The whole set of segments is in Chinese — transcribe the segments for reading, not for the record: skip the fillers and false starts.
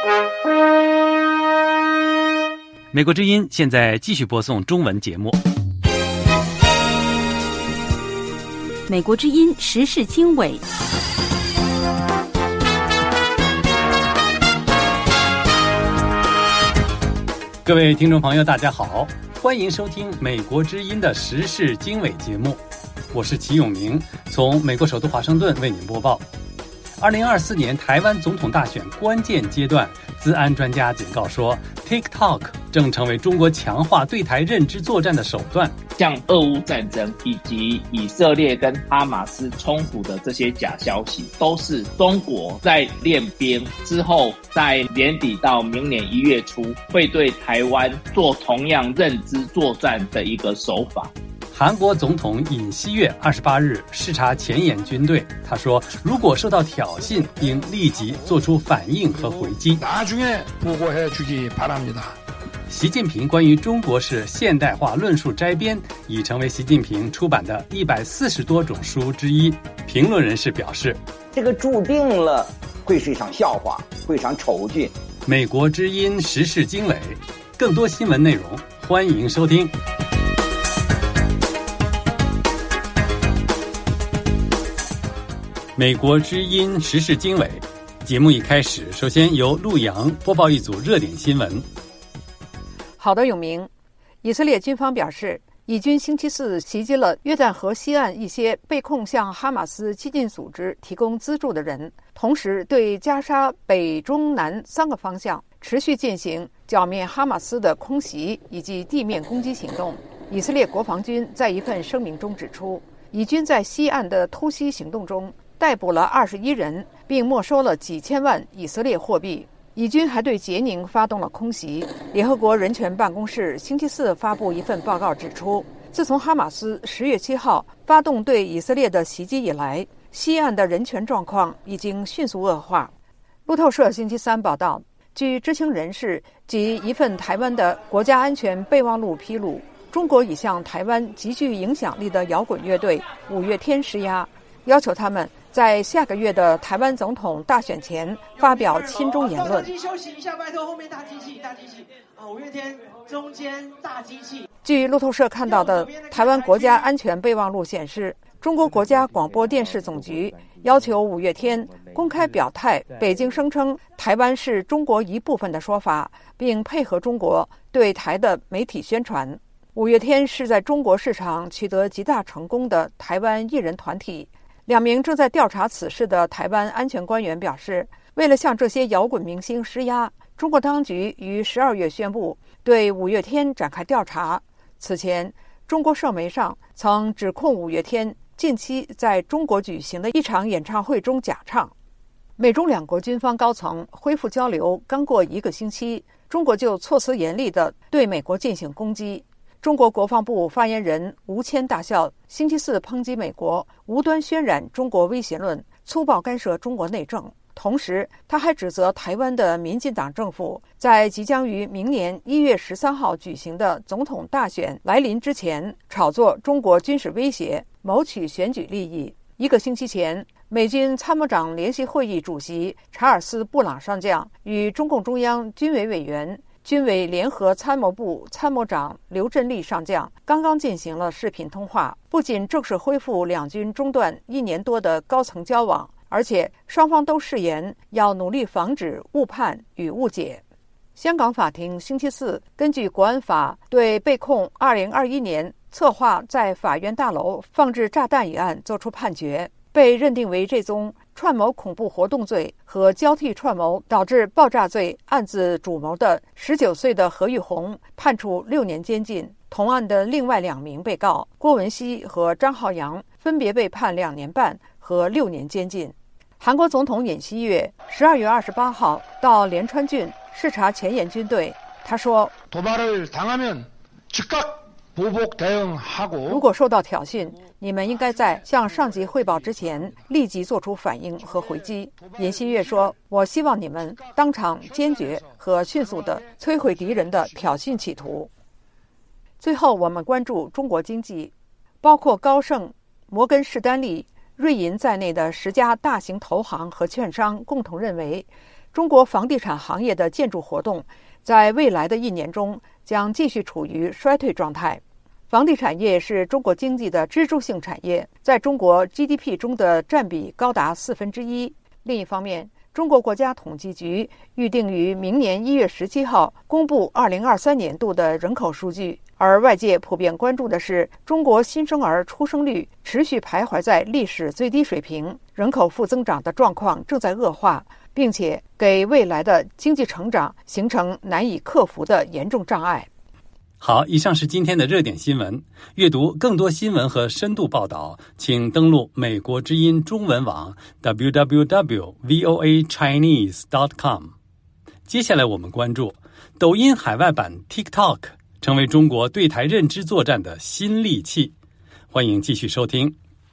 美国之音现在继续播送中文节目。 美国之音时事经纬， 各位听众朋友大家好，欢迎收听美国之音的时事经纬节目，我是齐永明，从美国首都华盛顿为您播报。2024年台湾总统大选关键阶段，资安专家警告说 TikTok 正成为中国强化对台认知作战的手段。 像俄乌战争以及以色列跟哈马斯冲突的这些假消息，都是中国在练兵之后，在年底到明年1月初会对台湾做同样认知作战的一个手法。 韩国总统尹锡悦28日视察前沿军队，他说，如果受到挑衅，应立即做出反应和回击。习近平关于中国式现代化论述摘编已成为习近平出版的140多种书之一。评论人士表示， 这个注定了会是一场笑话，会是一场丑剧。 美国之音时事经纬，更多新闻内容欢迎收听。美国之音时事经纬节目一开始，首先由陆洋播报一组热点新闻。 好的，永明。以色列军方表示，以军星期四袭击了约旦河西岸一些被控向哈马斯激进组织提供资助的人，同时对加沙北中南3个方向持续进行剿灭哈马斯的空袭以及地面攻击行动。以色列国防军在一份声明中指出，以军在西岸的偷袭行动中逮捕了21人，并没收了几千万以色列货币。以军还对杰宁发动了空袭。联合国人权办公室星期四发布一份报告指出，自从哈马斯10月7号发动对以色列的袭击以来，西岸的人权状况已经迅速恶化。路透社星期三报道，据知情人士及一份台湾的国家安全备忘录披露，中国已向台湾极具影响力的摇滚乐队五月天施压，要求他们在下个月的台湾总统大选前发表亲中言论。 休息一下，拜托，后面大机器啊！五月天中间大机器。 据路透社看到的台湾国家安全备忘录显示，中国国家广播电视总局要求五月天公开表态北京声称台湾是中国一部分的说法，并配合中国对台的媒体宣传。五月天是在中国市场取得极大成功的台湾艺人团体。2名正在调查此事的台湾安全官员表示，为了向这些摇滚明星施压，中国当局于12月宣布对五月天展开调查。此前，中国社媒上曾指控五月天近期在中国举行的一场演唱会中假唱。美中2国军方高层恢复交流刚过1个星期，中国就措辞严厉地对美国进行攻击。中国国防部发言人吴谦大校星期四抨击美国无端渲染中国威胁论，粗暴干涉中国内政。同时，他还指责台湾的民进党政府在即将于明年1月13号举行的总统大选来临之前，炒作中国军事威胁，谋取选举利益。1个星期前，美军参谋长联席会议主席查尔斯·布朗上将与中共中央军委委员、军委联合参谋部参谋长刘振立上将刚刚进行了视频通话，不仅正式恢复两军中断1年多的高层交往，而且双方都誓言要努力防止误判与误解。香港法庭星期四根据国安法对被控2021年策划在法院大楼放置炸弹一案作出判决，被认定为这宗串谋恐怖活动罪和交替串谋导致爆炸罪案子主谋的19岁的何玉红判处6年监禁。同案的另外2名被告郭文熙和张浩洋分别被判2年半和6年监禁。韩国总统尹锡悦12月28号到连川郡视察前沿军队，他说，如果受到挑衅，你们应该在向上级汇报之前立即做出反应和回击。尹锡悦说，我希望你们当场坚决和迅速地摧毁敌人的挑衅企图。最后，我们关注中国经济，包括高盛、摩根士丹利、瑞银在内的10家大型投行和券商共同认为， 中国房地产行业的建筑活动在未来的1年中将继续处于衰退状态。房地产业是中国经济的支柱性产业，在中国 GDP 中的占比高达1/4。另一方面，中国国家统计局预定于明年1月17号公布2023年度的人口数据，而外界普遍关注的是中国新生儿出生率持续徘徊在历史最低水平，人口负增长的状况正在恶化，并且给未来的经济成长形成难以克服的严重障碍。 好，以上是今天的热点新闻。阅读更多新闻和深度报道，请登录美国之音中文网 www.voachinese.com。 接下来我们关注抖音海外版 TikTok 成为中国对台认知作战的新利器。欢迎继续收听。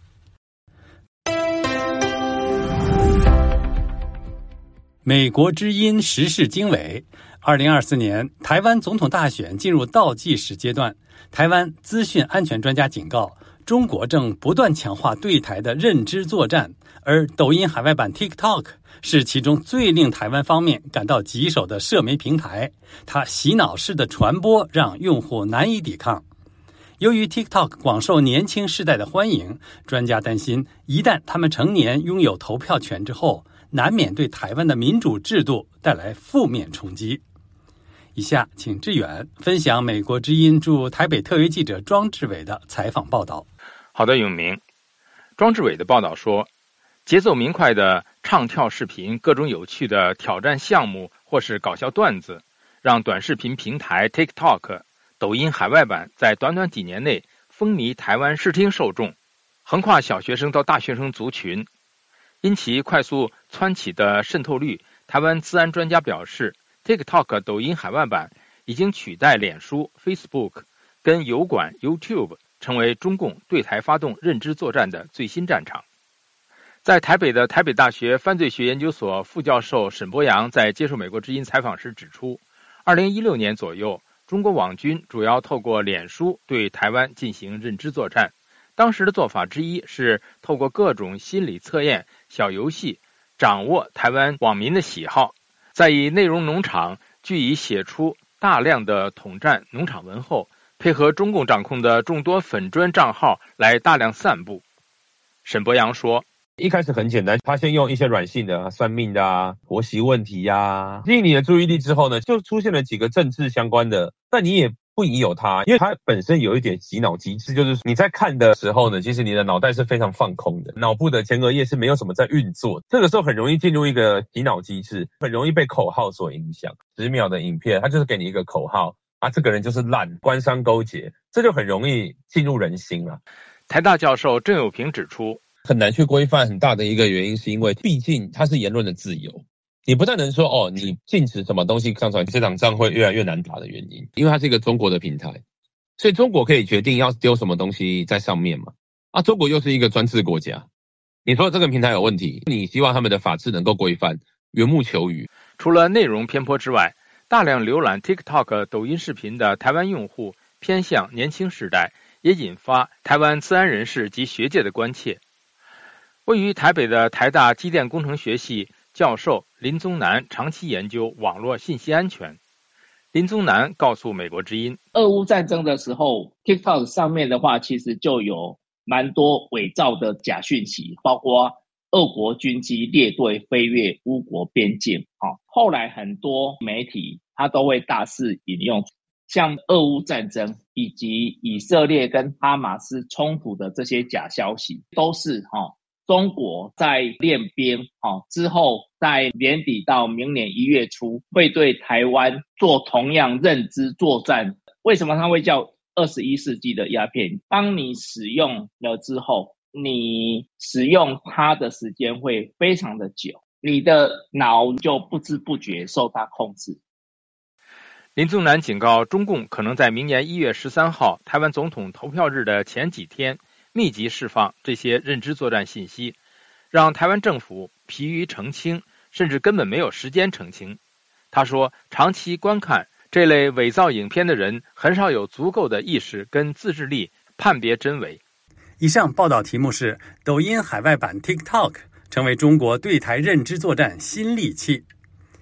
美国之音时事经纬，2024年台湾总统大选进入倒计时阶段，台湾资讯安全专家警告，中国正不断强化对台的认知作战，而抖音海外版 TikTok 是其中最令台湾方面感到棘手的社媒平台，它洗脑式的传播让用户难以抵抗。由于 TikTok 广受年轻世代的欢迎，专家担心一旦他们成年拥有投票权之后，难免对台湾的民主制度带来负面冲击。以下请志远分享美国之音驻台北特约记者庄志伟的采访报道。 好的，永明。庄志伟的报道说，节奏明快的唱跳视频、各种有趣的挑战项目或是搞笑段子，让短视频平台 TikTok 抖音海外版在短短几年内风靡台湾视听受众，横跨小学生到大学生族群。因其快速蹿起的渗透率，台湾资安专家表示， TikTok 抖音海外版已经取代脸书 Facebook 跟油管 YouTube， 成为中共对台发动认知作战的最新战场。在台北的台北大学犯罪学研究所副教授沈博阳在接受美国之音采访时指出，2016年左右，中国网军主要透过脸书对台湾进行认知作战，当时的做法之一是透过各种心理测验、小游戏掌握台湾网民的喜好，再以内容农场据以写出大量的统战农场文后，配合中共掌控的众多粉专账号来大量散布。沈博阳说， 一开始很简单，他先用一些软性的算命的婆媳问题吸引你的注意力之后呢，就出现了几个政治相关的，但你也不疑有他，因为它本身有一点洗脑机制，就是你在看的时候呢，其实你的脑袋是非常放空的，脑部的前额叶是没有什么在运作，这个时候很容易进入一个洗脑机制，很容易被口号所影响。10秒的影片，它就是给你一个口号这个人就是烂，官商勾结，这就很容易进入人心了。 台大教授郑有平指出， 很难去规范，很大的一个原因是因为毕竟它是言论的自由，你不太能说你禁止什么东西上传，这场仗会越来越难打的原因，因为它是一个中国的平台，所以中国可以决定要丢什么东西在上面嘛。中国又是一个专制国家，你说这个平台有问题，你希望他们的法治能够规范，缘木求鱼。 除了内容偏颇之外，大量浏览 TikTok 抖音视频的台湾用户偏向年轻世代，也引发台湾资安人士及学界的关切。位于台北的台大机电工程学系教授林宗南长期研究网络信息安全。林宗南告诉美国之音， 俄乌战争的时候 TikTok 上面的话其实就有蛮多伪造的假讯息，包括俄国军机列队飞越乌国边境。后来很多媒体它都会大肆引用，像俄乌战争以及以色列跟哈马斯冲突的这些假消息，都是中国在练兵之后，在年底到明年1月初会对台湾做同样认知作战。为什么它会叫21世纪的鸦片？当你使用了之后，你使用它的时间会非常的久，你的脑就不知不觉受它控制。 林宗南警告，中共可能在明年1月13号台湾总统投票日的前几天密集释放这些认知作战信息，让台湾政府疲于澄清，甚至根本没有时间澄清。他说，长期观看这类伪造影片的人很少有足够的意识跟自制力判别真伪。 以上报道题目是抖音海外版 TikTok 成为中国对台认知作战新利器。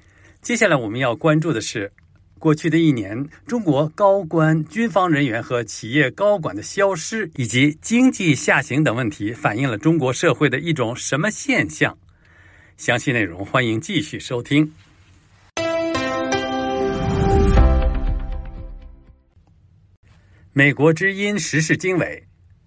接下来我们要关注的是，过去的一年，中国高官、军方人员和企业高管的消失，以及经济下行等问题，反映了中国社会的一种什么现象？详细内容欢迎继续收听。美国之音时事经纬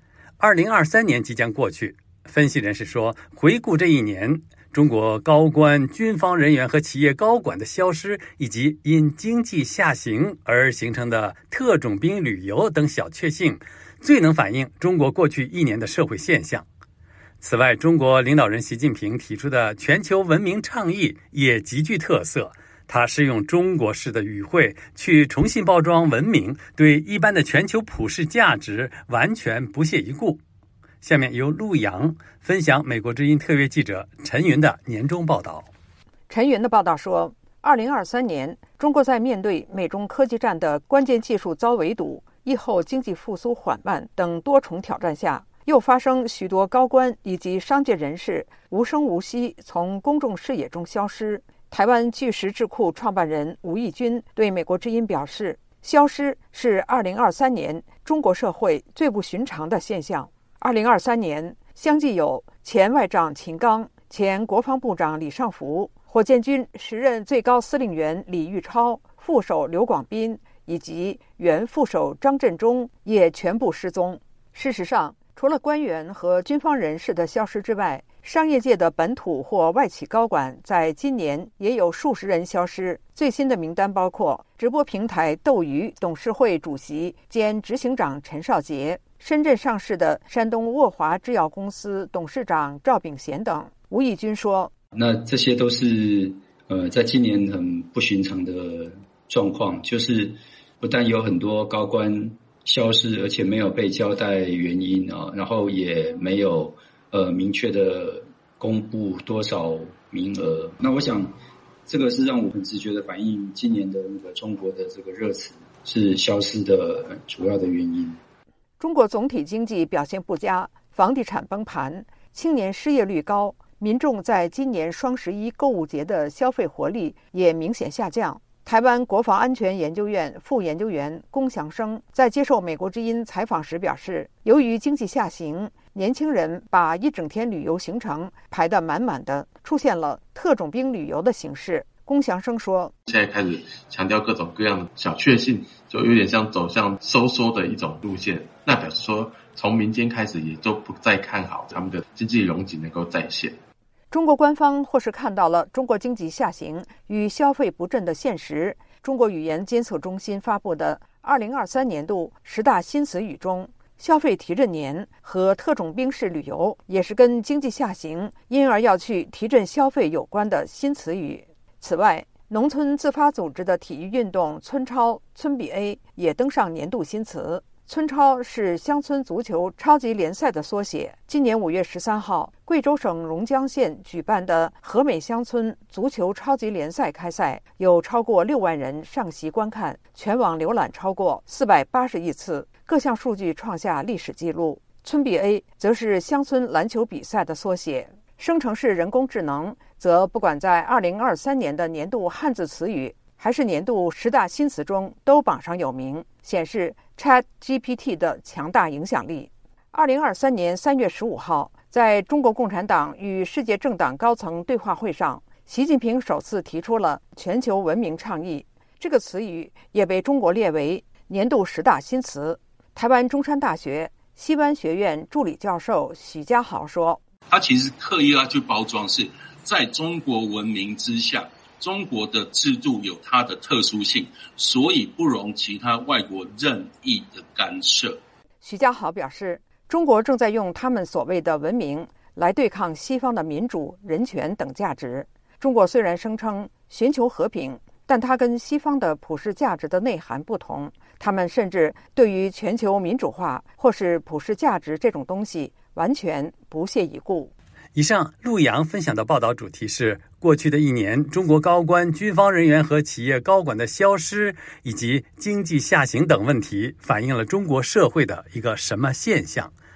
，2023年即将过去。分析人士说，回顾这一年，中国高官、军方人员和企业高管的消失，以及因经济下行而形成的特种兵旅游等小确幸，最能反映中国过去一年的社会现象。此外，中国领导人习近平提出的全球文明倡议也极具特色，他是用中国式的语汇去重新包装文明，对一般的全球普世价值完全不屑一顾。下面由陆洋分享美国之音特约记者陈云的年终报道。 陈云的报道说，2023年，中国在面对美中科技战的关键技术遭围堵、疫后经济复苏缓慢等多重挑战下，又发生许多高官以及商界人士无声无息从公众视野中消失。台湾巨石智库创办人吴义军对美国之音表示，消失是2023年中国社会最不寻常的现象。2023年相继有前外长秦刚、前国防部长李尚福、火箭军时任最高司令员李玉超、副手刘广斌以及原副手张振中也全部失踪。事实上，除了官员和军方人士的消失之外，商业界的本土或外企高管在今年也有数十人消失。最新的名单包括直播平台斗鱼董事会主席兼执行长陈少杰、深圳上市的山东沃华制药公司董事长赵炳贤等。吴义军说， 那这些都是在今年很不寻常的状况，就是不但有很多高官消失，而且没有被交代原因啊，然后也没有明确的公布多少名额。那我想这个是让我很直觉的反映今年的那个中国的这个热词是消失的主要的原因。 中国总体经济表现不佳，房地产崩盘，青年失业率高，民众在今年双11购物节的消费活力也明显下降。台湾国防安全研究院副研究员龚祥生在接受美国之音采访时表示，由于经济下行，年轻人把一整天旅游行程排得满满的，出现了特种兵旅游的形式。龚祥生说， 现在开始强调各种各样的小确幸，就有点像走向收缩的一种路线，那表示说从民间开始也都不再看好他们的经济荣景能够再现。 中国官方或是看到了中国经济下行与消费不振的现实。中国语言监测中心发布的2023年度10大新词语中，消费提振年和特种兵式旅游也是跟经济下行因而要去提振消费有关的新词语。此外，农村自发组织的体育运动村超、村比 A 也登上年度新词。村超是乡村足球超级联赛的缩写。今年5月13号，贵州省榕江县举办的和美乡村足球超级联赛开赛，有超过6万人上席观看，全网浏览超过480亿次，各项数据创下历史记录。村比 A 则是乡村篮球比赛的缩写。生成式人工智能则不管在2023年的年度汉字词语还是年度10大新词中都榜上有名，显示 ChatGPT 的强大影响力。2023年3月15号，在中国共产党与世界政党高层对话会上，习近平首次提出了全球文明倡议，这个词语也被中国列为年度10大新词。台湾中山大学西湾学院助理教授许家豪说， 他其实刻意要去包装是在中国文明之下，中国的制度有它的特殊性，所以不容其他外国任意的干涉。 许家豪表示，中国正在用他们所谓的文明来对抗西方的民主、人权等价值。中国虽然声称寻求和平，但它跟西方的普世价值的内涵不同，他们甚至对于全球民主化或是普世价值这种东西完全不屑一顾。 以上陆洋分享的报道主题是过去的一年中国高官、军方人员和企业高管的消失以及经济下行等问题，反映了中国社会的一个什么现象。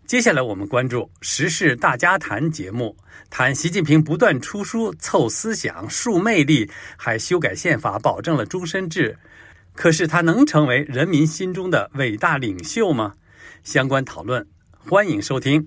接下来我们关注时事大家谈节目，谈习近平不断出书凑思想树魅力，还修改宪法保证了终身制，可是他能成为人民心中的伟大领袖吗？相关讨论欢迎收听。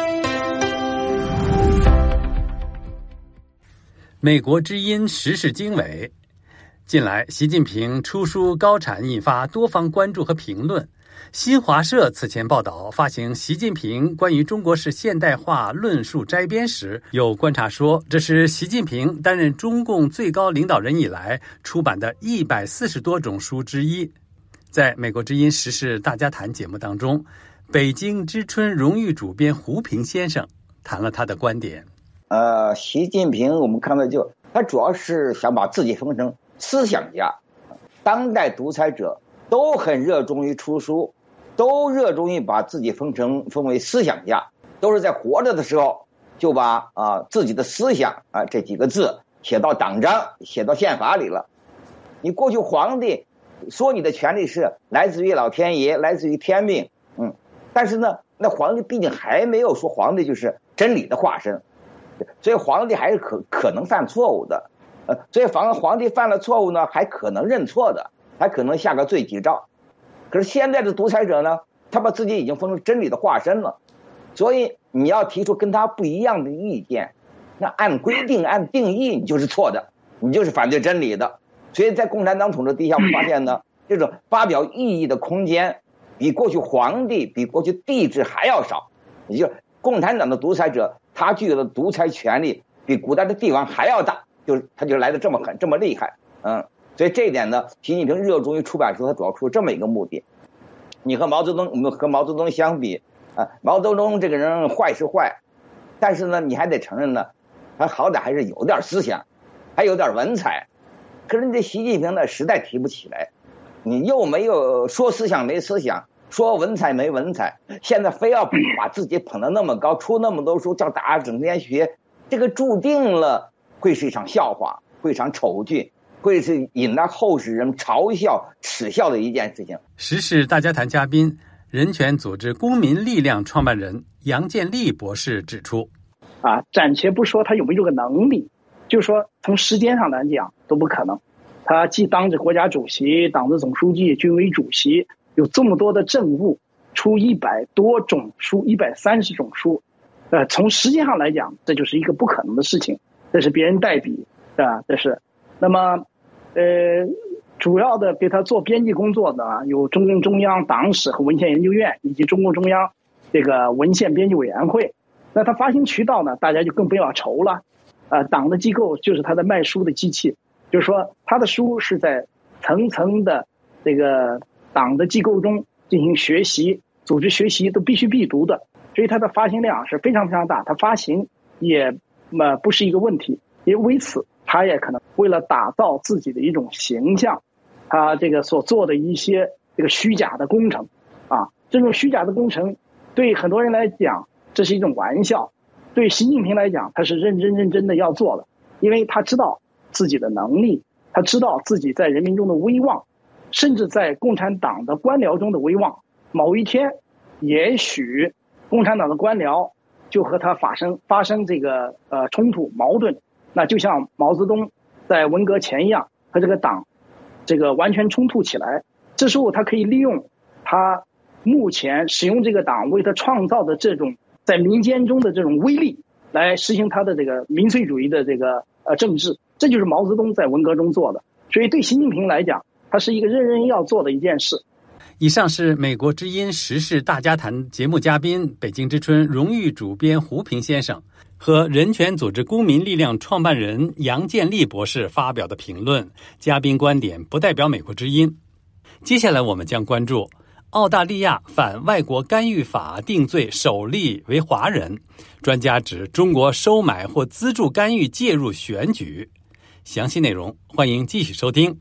美国之音时事经纬。近来习近平出书高产引发多方关注和评论。新华社此前报道，发行习近平关于中国式现代化论述摘编时，有观察说，这是习近平担任中共最高领导人以来出版的140多种书之一。在美国之音时事大家谈节目当中，北京之春荣誉主编胡平先生谈了他的观点。 习近平我们看到他主要是想把自己封成思想家，当代独裁者都很热衷于出书，都热衷于把自己封为思想家，都是在活着的时候就把自己的思想这几个字写到党章写到宪法里了。你过去皇帝说你的权利是来自于老天爷来自于天命，但是呢那皇帝毕竟还没有说皇帝就是真理的化身，所以皇帝还是可能犯错误的，所以皇帝犯了错误呢还可能认错的，还可能下个罪己诏。可是现在的独裁者呢，他把自己已经封成真理的化身了，所以你要提出跟他不一样的意见，那按规定按定义你就是错的，你就是反对真理的。所以在共产党统治底下，我们发现呢，这种发表异议的空间比过去皇帝比过去帝制还要少，也就是共产党的独裁者他具有的独裁权力比古代的帝王还要大，他就来得这么狠这么厉害。所以这一点呢，习近平热衷于出版书，他主要出这么一个目的。我们和毛泽东相比毛泽东这个人坏是坏，但是呢你还得承认呢，他好歹还是有点思想，还有点文采。可是你这习近平呢实在提不起来，你又没有说思想没思想，说文采没文采，现在非要把自己捧得那么高，出那么多书，叫大家整天学，这个注定了会是一场笑话，会一场丑剧，会是引来后世人嘲笑耻笑的一件事情。 时事大家谈嘉宾，人权组织公民力量创办人杨建立博士指出， 暂且不说他有没有这个能力，就是说从时间上来讲都不可能。他既当着国家主席、党的总书记、军委主席，有这么多的政务，出100多种书，130种书，从时间上来讲，这就是一个不可能的事情，这是别人代笔，这是。那么，主要的给他做编辑工作的有中共中央党史和文献研究院以及中共中央这个文献编辑委员会。那他发行渠道呢，大家就更不要愁了。党的机构就是他的卖书的机器，就是说他的书是在层层的这个党的机构中进行学习，组织学习都必读的，所以他的发行量是非常非常大，他发行也不是一个问题。也为此他也可能为了打造自己的一种形象，他这个所做的一些这个虚假的工程这种虚假的工程对很多人来讲这是一种玩笑，对习近平来讲他是认真的要做的，因为他知道自己的能力，他知道自己在人民中的威望，甚至在共产党的官僚中的威望，某一天也许共产党的官僚就和他发生这个冲突矛盾，那就像毛泽东在文革前一样，和这个党这个完全冲突起来，这时候他可以利用他目前使用这个党为他创造的这种在民间中的这种威力，来实行他的这个民粹主义的这个政治，这就是毛泽东在文革中做的。所以对习近平来讲，他是一个人要做的一件事。 以上是美国之音时事大家谈节目嘉宾北京之春荣誉主编胡平先生和人权组织公民力量创办人杨建立博士发表的评论，嘉宾观点不代表美国之音。接下来我们将关注澳大利亚反外国干预法定罪首例为华人，专家指中国收买或资助干预介入选举。详细内容欢迎继续收听。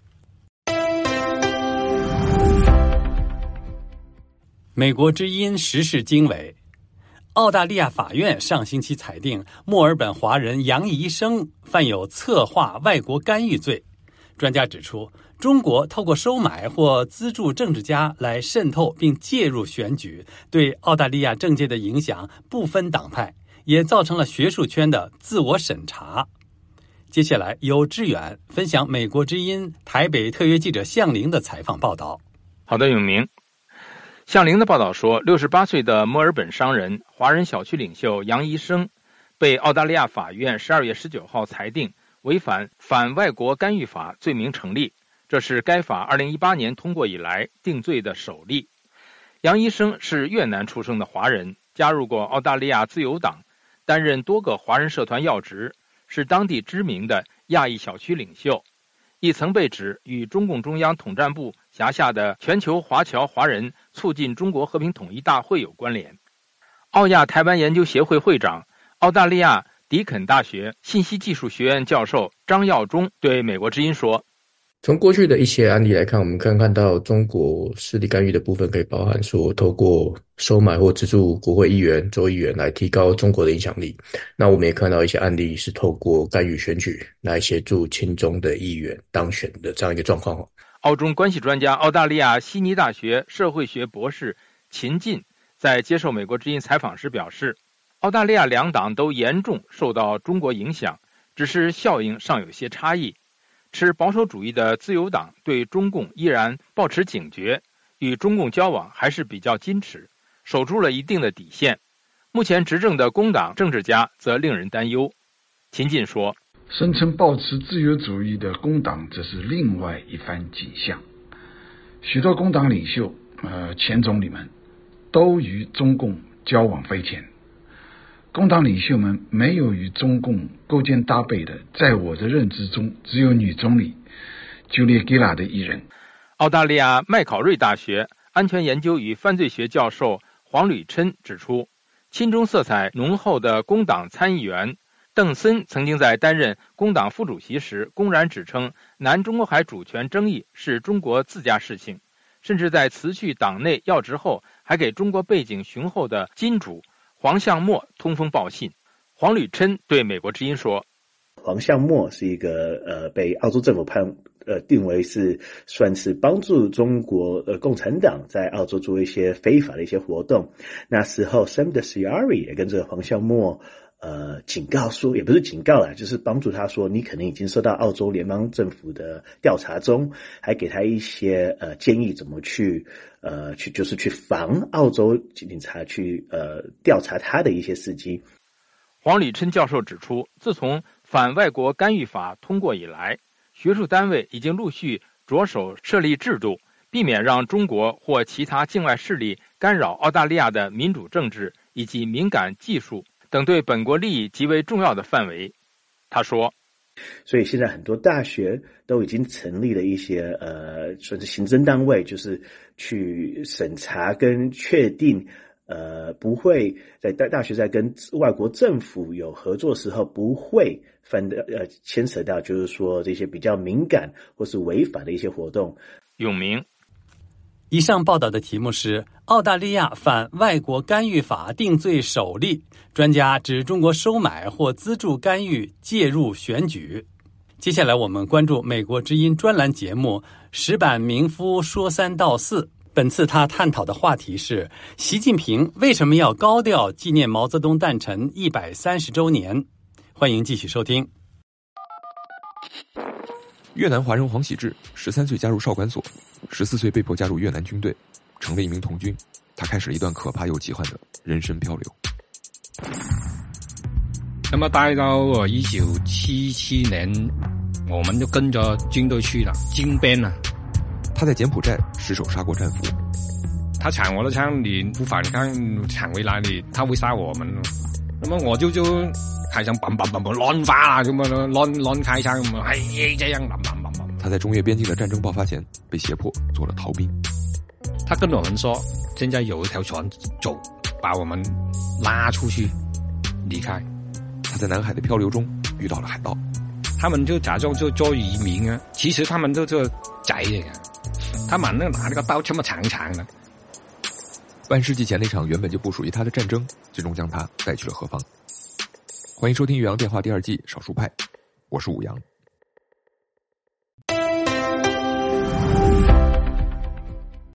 美国之音时事经纬。澳大利亚法院上星期裁定墨尔本华人杨怡生犯有策划外国干预罪， 专家指出，中国透过收买或资助政治家来渗透并介入选举，对澳大利亚政界的影响不分党派，也造成了学术圈的自我审查。接下来由志远分享美国之音台北特约记者向凌的采访报道。 好的，永明。向凌的报道说，68岁的墨尔本商人、华人小区领袖杨医生被澳大利亚法院12月19号裁定违反反外国干预法罪名成立，这是该法2018年通过以来定罪的首例。杨医生是越南出生的华人，加入过澳大利亚自由党，担任多个华人社团要职，是当地知名的亚裔小区领袖，亦曾被指与中共中央统战部辖下的全球华侨华人促进中国和平统一大会有关联。澳亚台湾研究协会会长、澳大利亚迪肯大学信息技术学院教授张耀忠对美国之音说， 从过去的一些案例来看，我们可以看到中国势力干预的部分可以包含说透过收买或资助国会议员、州议员来提高中国的影响力。那我们也看到一些案例是透过干预选举来协助亲中的议员当选的这样一个状况。 澳中关系专家、澳大利亚悉尼大学社会学博士秦进在接受美国之音采访时表示，澳大利亚两党都严重受到中国影响，只是效应上有些差异。持保守主义的自由党对中共依然保持警觉，与中共交往还是比较矜持，守住了一定的底线。目前执政的工党政治家则令人担忧。秦进说， 声称抱持自由主义的工党则是另外一番景象。许多工党领袖、前总理们都与中共交往匪浅。工党领袖们没有与中共勾肩搭背的，在我的认知中，只有女总理朱莉·吉拉德一人。 澳大利亚麦考瑞大学安全研究与犯罪学教授黄吕琛指出，亲中色彩浓厚的工党参议员邓森曾经在担任工党副主席时公然指称南中国海主权争议是中国自家事情，甚至在辞去党内要职后还给中国背景雄厚的金主黄向墨通风报信。黄吕琛对美国之音说， 黄向墨是一个被澳洲政府定为是算是帮助中国共产党在澳洲做一些非法的一些活动。那时候 Sam Dastyari 也跟这个黄向墨警告说，也不是警告啦，就是帮助他说你可能已经受到澳洲联邦政府的调查中，还给他一些建议怎么去防澳洲警察去调查他的一些事迹。 黄吕琛教授指出，自从反外国干预法通过以来，学术单位已经陆续着手设立制度，避免让中国或其他境外势力干扰澳大利亚的民主政治以及敏感技术等对本国利益极为重要的范围。他说， 所以现在很多大学都已经成立了一些算是行政单位，就是去审查跟确定不会在大学在跟外国政府有合作时候不会牵扯到就是说这些比较敏感或是违法的一些活动。 永明。 以上报道的题目是澳大利亚反外国干预法定罪首例，专家指中国收买或资助干预介入选举。接下来我们关注美国之音专栏节目石板明夫说三道四，本次他探讨的话题是习近平为什么要高调纪念毛泽东诞辰130周年。欢迎继续收听。 越南华人黄喜志13岁加入少管所，14岁被迫加入越南军队，成为一名童军。他开始了一段可怕又奇幻的人生漂流。 那么待到1977年，我们就跟着军队去了，金边了。 他在柬埔寨失手杀过战俘。 他抢我的枪，你不反抗抢回来，他会杀我们。那么我就开枪，砰砰砰砰，乱发了，就乱开枪，这样砰砰砰砰。 他在中越边境的战争爆发前被胁迫做了逃兵。 他跟我们说，现在有一条船走，把我们拉出去离开。 他在南海的漂流中遇到了海盗， 他们就假装就做渔民啊，其实他们就是贼嚟嘅，他们拿那个刀这么长长的。 半世纪前那场原本就不属于他的战争，最终将他带去了何方？欢迎收听《岳阳电话》第2季少数派，我是武阳。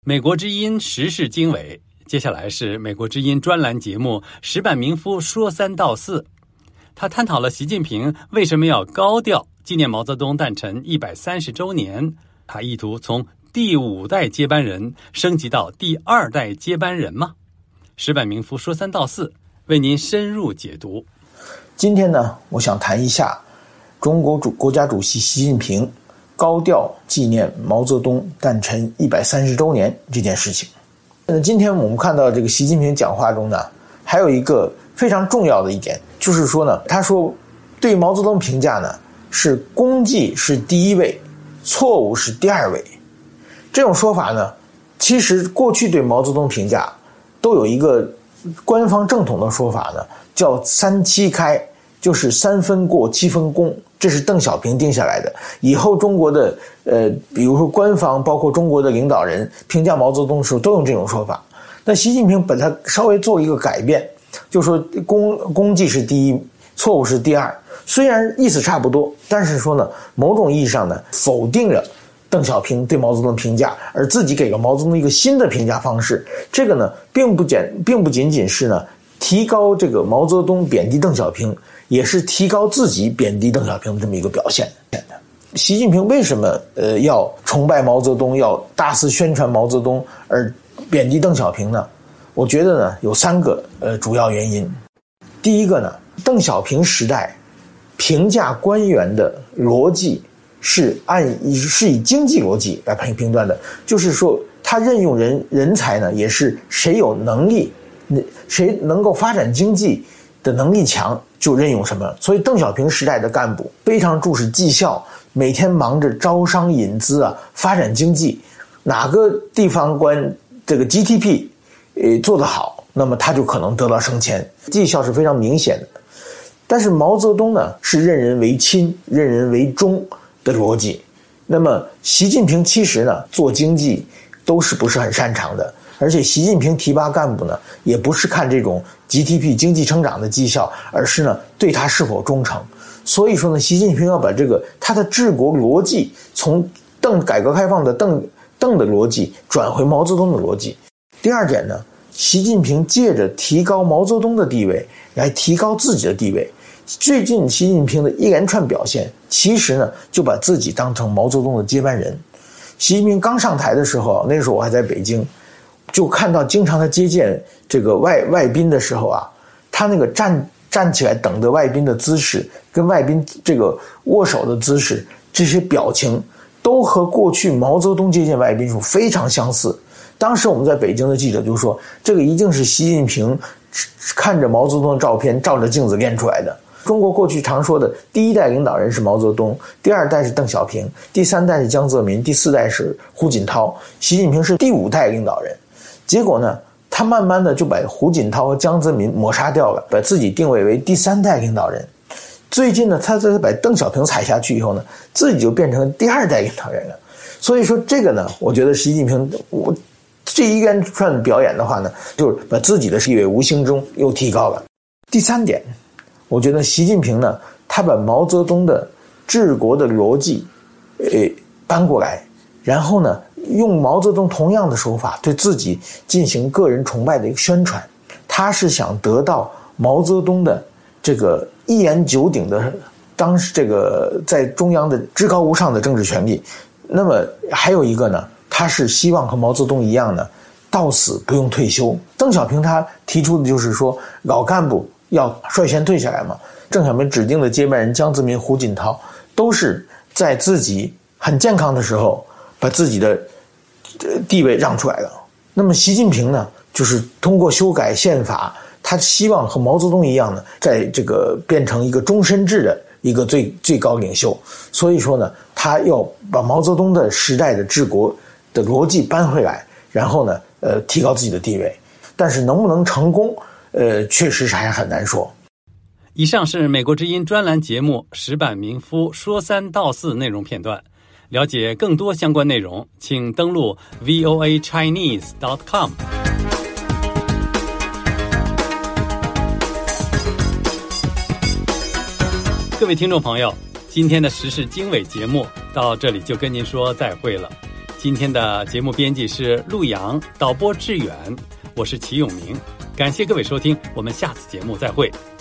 美国之音时事经纬，接下来是美国之音专栏节目石板民夫说三道四。他探讨了习近平为什么要高调纪念毛泽东诞辰130周年，他意图从第5代接班人升级到第2代接班人吗？石板民夫说三道四，为您深入解读。 今天呢，我想谈一下中国国家主席习近平高调纪念毛泽东诞辰130周年这件事情。今天我们看到这个习近平讲话中呢，还有一个非常重要的一点，就是说呢，他说对毛泽东评价呢是功绩是第1位，错误是第2位。这种说法呢，其实过去对毛泽东评价都有一个官方正统的说法呢，叫3七开，就是3分过7分功，这是邓小平定下来的。以后中国的比如说官方包括中国的领导人评价毛泽东的时候都用这种说法。那习近平把它稍微做一个改变，就说功绩是第1，错误是第2。虽然意思差不多，但是说呢，某种意义上呢，否定了邓小平对毛泽东评价，而自己给了毛泽东一个新的评价方式。这个呢，并不仅仅是呢提高这个毛泽东，贬低邓小平，也是提高自己，贬低邓小平的这么一个表现。习近平为什么要崇拜毛泽东，要大肆宣传毛泽东，而贬低邓小平呢？我觉得呢有3个主要原因。第一个呢，邓小平时代评价官员的逻辑是以经济逻辑来评断的，就是说他任用人才呢，也是谁有能力，谁能够发展经济的能力强就任用什么。所以邓小平时代的干部非常重视绩效，每天忙着招商引资啊，发展经济，哪个地方官这个 GDP 做得好，那么他就可能得到升迁，绩效是非常明显的。但是毛泽东呢是任人唯亲，任人唯忠的逻辑。那么习近平其实呢做经济都是不是很擅长的，而且习近平提拔干部呢也不是看这种 GDP 经济成长的绩效，而是呢对他是否忠诚。所以说呢，习近平要把这个他的治国逻辑从改革开放的邓的逻辑转回毛泽东的逻辑。第2点呢，习近平借着提高毛泽东的地位来提高自己的地位。最近习近平的一连串表现，其实呢就把自己当成毛泽东的接班人。习近平刚上台的时候，那时候我还在北京，就看到经常他接见这个外宾的时候啊，他那个站起来等着外宾的姿势，跟外宾这个握手的姿势，这些表情都和过去毛泽东接见外宾时非常相似。当时我们在北京的记者就说，这个一定是习近平看着毛泽东的照片照着镜子练出来的。中国过去常说的第1代领导人是毛泽东，第2代是邓小平，第3代是江泽民，第4代是胡锦涛，习近平是第5代领导人。结果呢，他慢慢的就把胡锦涛和江泽民抹杀掉了，把自己定位为第3代领导人。最近呢，他在把邓小平踩下去以后呢，自己就变成第2代领导人了。所以说这个呢，我觉得习近平这一连串表演的话呢，就是把自己的地位无形中又提高了。第3点，我觉得习近平呢，他把毛泽东的治国的逻辑搬过来，然后呢用毛泽东同样的手法对自己进行个人崇拜的一个宣传。他是想得到毛泽东的这个一言九鼎的当时这个在中央的至高无上的政治权利。那么还有一个呢，他是希望和毛泽东一样呢，到死不用退休。邓小平他提出的就是说，老干部要率先退下来嘛。邓小平指定的接班人江泽民、胡锦涛都是在自己很健康的时候把自己的地位让出来了。那么习近平呢，就是通过修改宪法，他希望和毛泽东一样呢，在这个变成一个终身制的一个最高领袖。所以说呢，他要把毛泽东的时代的治国的逻辑搬回来，然后呢提高自己的地位。但是能不能成功确实是还很难说。 以上是美国之音专栏节目石板民夫说3道4内容片段。了解更多相关内容，请登录 voachinese.com。 各位听众朋友，今天的时事经纬节目到这里就跟您说再会了。 今天的节目编辑是陆阳，导播志远，我是齐永明，感谢各位收听，我们下次节目再会。